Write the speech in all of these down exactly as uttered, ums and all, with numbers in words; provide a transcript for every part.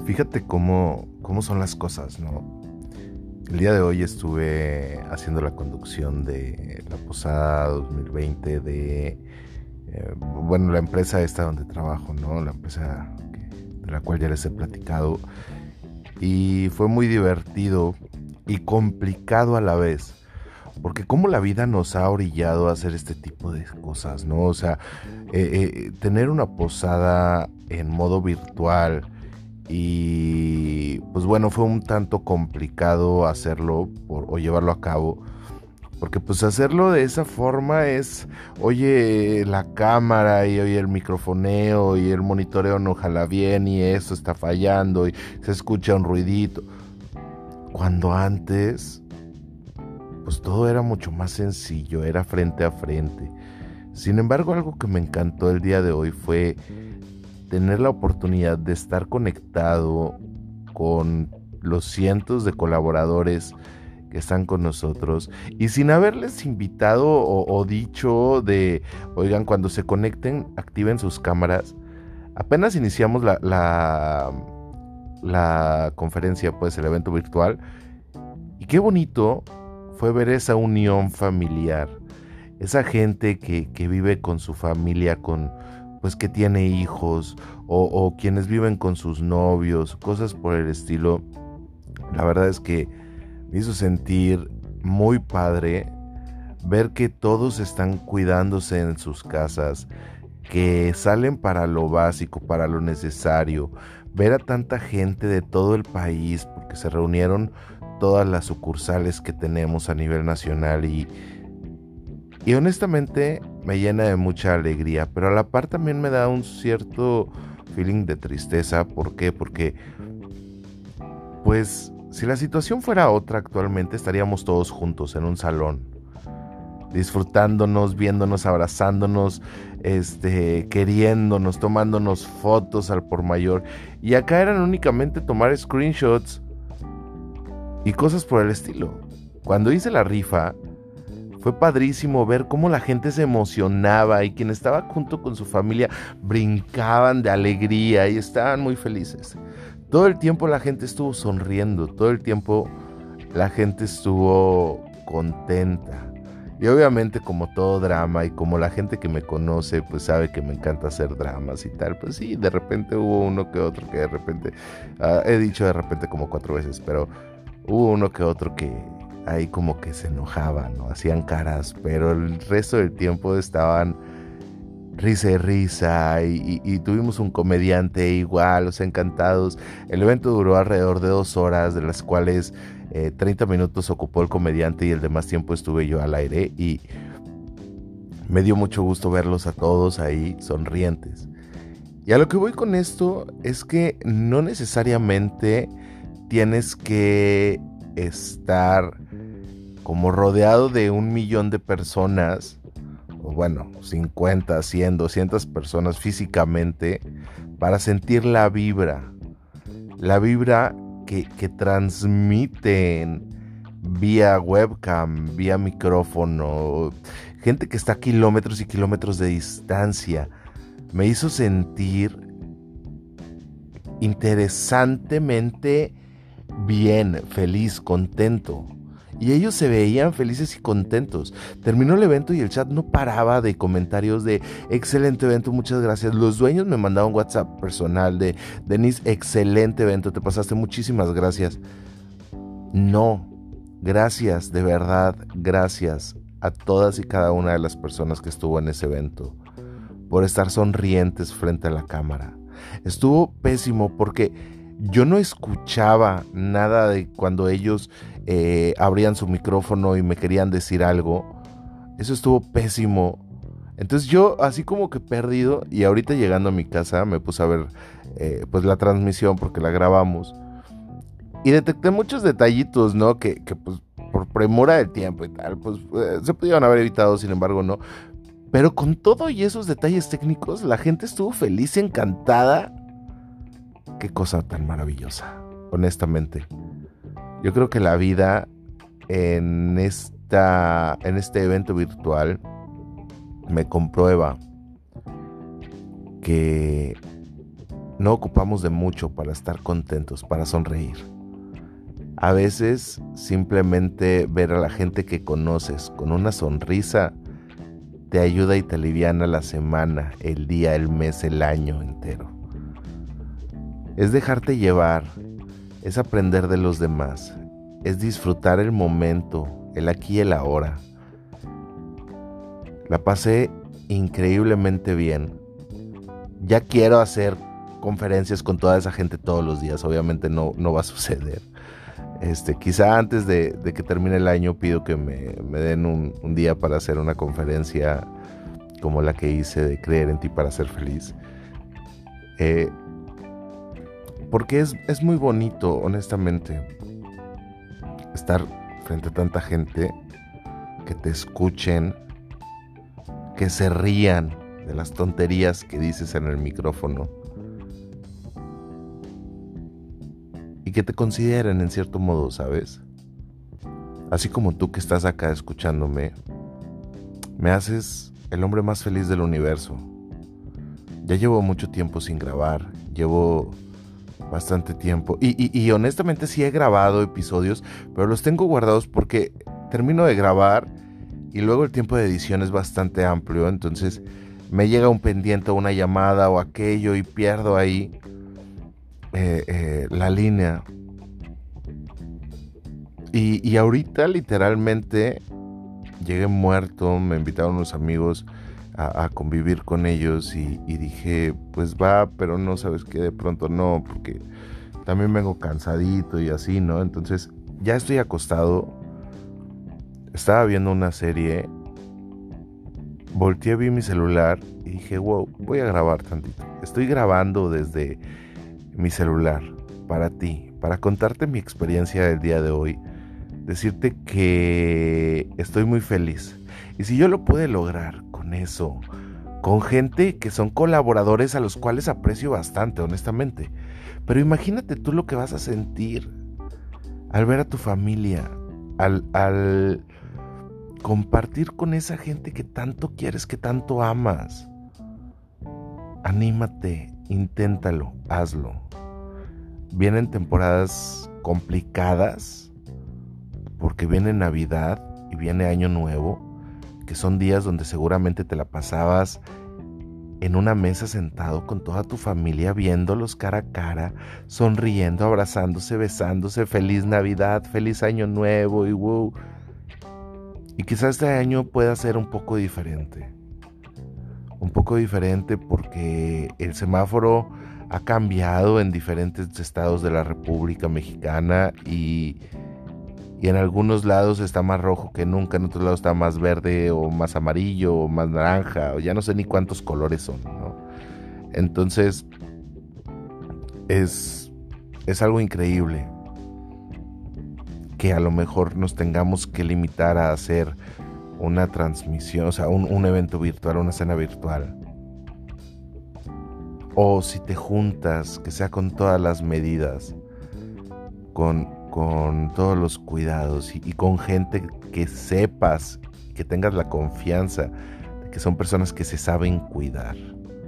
Fíjate cómo, cómo son las cosas, ¿no? El día de hoy estuve haciendo la conducción de la posada dos mil veinte de, eh, bueno, la empresa esta donde trabajo, ¿no? La empresa que, de la cual ya les he platicado. Y fue muy divertido y complicado a la vez. Porque cómo la vida nos ha orillado a hacer este tipo de cosas, ¿no? O sea, eh, eh, tener una posada en modo virtual. Y pues bueno, fue un tanto complicado hacerlo por, o llevarlo a cabo. Porque pues hacerlo de esa forma es, oye, la cámara y oye el microfoneo y el monitoreo no jala bien y esto está fallando y se escucha un ruidito. Cuando antes, pues todo era mucho más sencillo, era frente a frente. Sin embargo, algo que me encantó el día de hoy fue tener la oportunidad de estar conectado con los cientos de colaboradores que están con nosotros y sin haberles invitado o, o dicho de, oigan, cuando se conecten, activen sus cámaras. Apenas iniciamos la, la, la conferencia, pues el evento virtual, y qué bonito fue ver esa unión familiar, esa gente que, que vive con su familia, con pues que tiene hijos o, o quienes viven con sus novios, cosas por el estilo. La verdad es que me hizo sentir muy padre ver que todos están cuidándose en sus casas, que salen para lo básico, para lo necesario, ver a tanta gente de todo el país, porque se reunieron todas las sucursales que tenemos a nivel nacional y Y honestamente me llena de mucha alegría, pero a la par también me da un cierto feeling de tristeza. ¿Por qué? Porque, pues, si la situación fuera otra actualmente, estaríamos todos juntos en un salón, disfrutándonos, viéndonos, abrazándonos, este, queriéndonos, tomándonos fotos al por mayor. Y acá eran únicamente tomar screenshots y cosas por el estilo. Cuando hice la rifa, fue padrísimo ver cómo la gente se emocionaba y quien estaba junto con su familia brincaban de alegría y estaban muy felices. Todo el tiempo la gente estuvo sonriendo, todo el tiempo la gente estuvo contenta. Y obviamente como todo drama y como la gente que me conoce pues sabe que me encanta hacer dramas y tal, pues sí, de repente hubo uno que otro que de repente, uh, he dicho de repente como cuatro veces, pero hubo uno que otro que ahí como que se enojaban, ¿no? Hacían caras, pero el resto del tiempo estaban risa y risa y, y, y tuvimos un comediante igual, o sea, encantados. El evento duró alrededor de dos horas, de las cuales eh, treinta minutos ocupó el comediante y el demás tiempo estuve yo al aire y me dio mucho gusto verlos a todos ahí sonrientes. Y a lo que voy con esto es que no necesariamente tienes que estar como rodeado de un millón de personas, o bueno, cincuenta, cien, doscientas personas físicamente, para sentir la vibra, la vibra que, que transmiten vía webcam, vía micrófono, gente que está a kilómetros y kilómetros de distancia. Me hizo sentir interesantemente bien, feliz, contento. Y ellos se veían felices y contentos. Terminó el evento y el chat no paraba de comentarios de excelente evento, muchas gracias. Los dueños me mandaron WhatsApp personal de Denise, excelente evento, te pasaste, muchísimas gracias. No, gracias, de verdad, gracias a todas y cada una de las personas que estuvo en ese evento por estar sonrientes frente a la cámara. Estuvo pésimo porque yo no escuchaba nada de cuando ellos eh, abrían su micrófono y me querían decir algo. Eso estuvo pésimo. Entonces yo así como que perdido, y ahorita llegando a mi casa me puse a ver eh, pues la transmisión porque la grabamos y detecté muchos detallitos, ¿no? Que, que pues por premura del tiempo y tal, pues eh, se pudieron haber evitado, sin embargo no. Pero con todo y esos detalles técnicos, la gente estuvo feliz y encantada. Qué cosa tan maravillosa, honestamente. Yo creo que la vida en esta, en este evento virtual me comprueba que no ocupamos de mucho para estar contentos, para sonreír. A veces simplemente ver a la gente que conoces con una sonrisa te ayuda y te aliviana la semana, el día, el mes, el año entero. Es dejarte llevar, es aprender de los demás, es disfrutar el momento, el aquí y el ahora. La pasé increíblemente bien. Ya quiero hacer conferencias con toda esa gente todos los días, obviamente no, no va a suceder. Este, quizá antes de, de que termine el año pido que me, me den un, un día para hacer una conferencia como la que hice de Creer en ti para ser feliz. Eh, porque es, es muy bonito, honestamente, estar frente a tanta gente, que te escuchen, que se rían de las tonterías que dices en el micrófono y que te consideren en cierto modo, ¿sabes? Así como tú que estás acá escuchándome, me haces el hombre más feliz del universo. Ya llevo mucho tiempo sin grabar, llevo bastante tiempo y, y, y honestamente sí he grabado episodios, pero los tengo guardados porque termino de grabar y luego el tiempo de edición es bastante amplio, entonces me llega un pendiente o una llamada o aquello y pierdo ahí eh, eh, la línea. Y, y ahorita literalmente llegué muerto, me invitaron unos amigos a, a convivir con ellos y, y dije, pues va, pero no, sabes qué, de pronto no, porque también vengo cansadito y así, ¿no? Entonces ya estoy acostado, estaba viendo una serie, volteé, vi mi celular y dije, wow, voy a grabar tantito. Estoy grabando desde mi celular para ti, para contarte mi experiencia del día de hoy, decirte que estoy muy feliz. Y si yo lo pude lograr con eso, con gente que son colaboradores a los cuales aprecio bastante, honestamente. Pero imagínate tú lo que vas a sentir al ver a tu familia, al, al compartir con esa gente que tanto quieres, que tanto amas. Anímate, inténtalo, hazlo. Vienen temporadas complicadas porque viene Navidad y viene Año Nuevo, que son días donde seguramente te la pasabas en una mesa sentado con toda tu familia, viéndolos cara a cara, sonriendo, abrazándose, besándose, feliz Navidad, feliz Año Nuevo y wow. Y quizás este año pueda ser un poco diferente. Un poco diferente porque el semáforo ha cambiado en diferentes estados de la República Mexicana y, y en algunos lados está más rojo que nunca, en otros lados está más verde o más amarillo o más naranja, o ya no sé ni cuántos colores son, ¿no? Entonces es, es algo increíble que a lo mejor nos tengamos que limitar a hacer una transmisión, o sea, un, un evento virtual, una cena virtual. O si te juntas, que sea con todas las medidas, con, con todos los cuidados y, y con gente que sepas, que tengas la confianza de que son personas que se saben cuidar.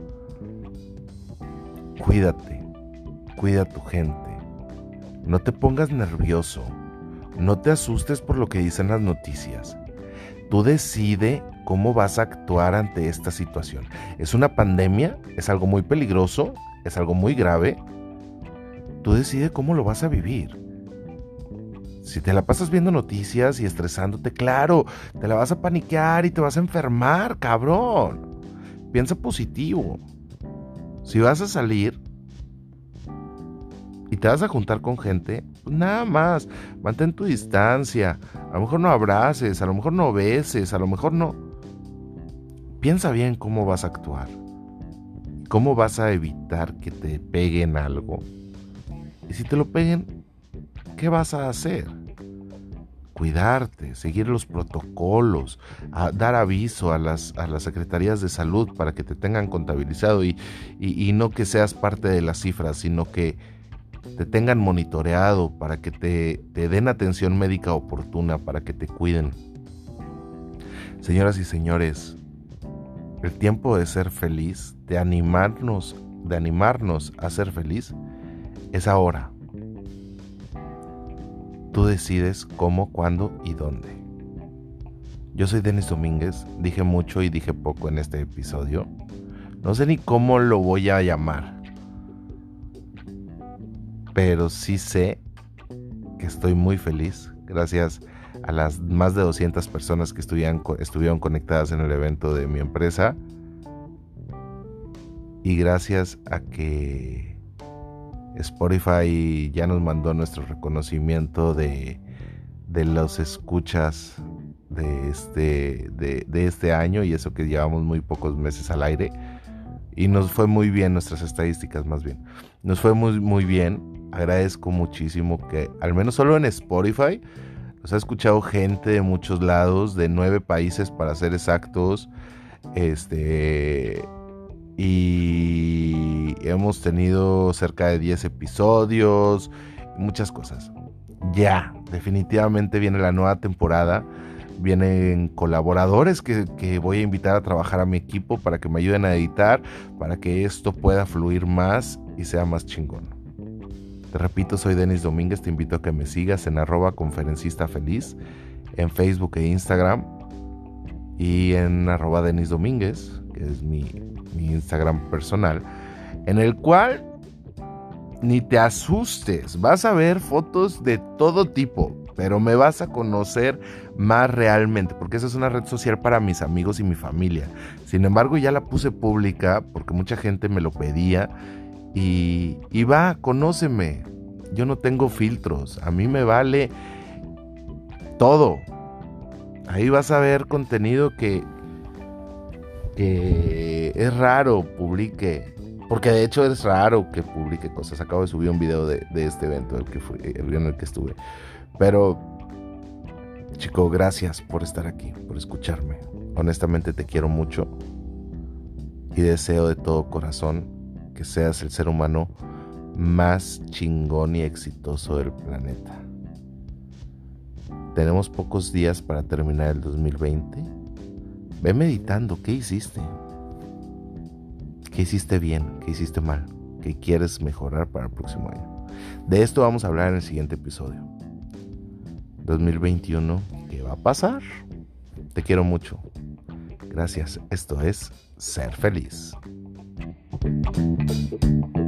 Cuídate, cuida a tu gente. No te pongas nervioso, no te asustes por lo que dicen las noticias. Tú decide cómo vas a actuar ante esta situación. Es una pandemia, es algo muy peligroso, es algo muy grave. Tú decide cómo lo vas a vivir. Si te la pasas viendo noticias y estresándote, claro, te la vas a paniquear y te vas a enfermar, cabrón. Piensa positivo. Si vas a salir y te vas a juntar con gente, pues nada más, mantén tu distancia. A lo mejor no abraces, a lo mejor no beses, a lo mejor no. Piensa bien cómo vas a actuar, cómo vas a evitar que te peguen algo. Y si te lo peguen, ¿qué vas a hacer? Cuidarte, seguir los protocolos, a dar aviso a las, a las secretarías de salud para que te tengan contabilizado y, y, y no que seas parte de las cifras, sino que te tengan monitoreado para que te, te den atención médica oportuna, para que te cuiden. Señoras y señores, el tiempo de ser feliz, de animarnos de animarnos a ser feliz es ahora. Tú decides cómo, cuándo y dónde. Yo soy Denis Domínguez, dije mucho y dije poco en este episodio. No sé ni cómo lo voy a llamar, pero sí sé que estoy muy feliz gracias a las más de doscientas personas que estuvieron, estuvieron conectadas en el evento de mi empresa, y gracias a que Spotify ya nos mandó nuestro reconocimiento de, de los escuchas de este, de, de este año, y eso que llevamos muy pocos meses al aire, y nos fue muy bien, nuestras estadísticas más bien, nos fue muy, muy bien. Agradezco muchísimo que al menos solo en Spotify nos ha escuchado gente de muchos lados, de nueve países para ser exactos, este... y hemos tenido cerca de diez episodios, muchas cosas. Ya, definitivamente viene la nueva temporada. Vienen colaboradores que, que voy a invitar a trabajar a mi equipo para que me ayuden a editar, para que esto pueda fluir más y sea más chingón. Te repito, soy Denis Domínguez, te invito a que me sigas en arroba conferencista feliz, en Facebook e Instagram, y en arroba Denis Domínguez, que es mi, mi Instagram personal, en el cual ni te asustes, vas a ver fotos de todo tipo, pero me vas a conocer más realmente, porque esa es una red social para mis amigos y mi familia. Sin embargo, ya la puse pública porque mucha gente me lo pedía, y, y va, conóceme. Yo no tengo filtros, a mí me vale todo. Ahí vas a ver contenido que, que es raro publique, porque de hecho es raro que publique cosas. Acabo de subir un video de, de este evento el que fui, el en el que estuve. Pero, chico, gracias por estar aquí, por escucharme. Honestamente te quiero mucho y deseo de todo corazón que seas el ser humano más chingón y exitoso del planeta. Tenemos pocos días para terminar el dos mil veinte. Ve meditando, ¿qué hiciste? ¿Qué hiciste bien? ¿Qué hiciste mal? ¿Qué quieres mejorar para el próximo año? De esto vamos a hablar en el siguiente episodio. dos mil veintiuno, ¿qué va a pasar? Te quiero mucho. Gracias. Esto es Ser Feliz.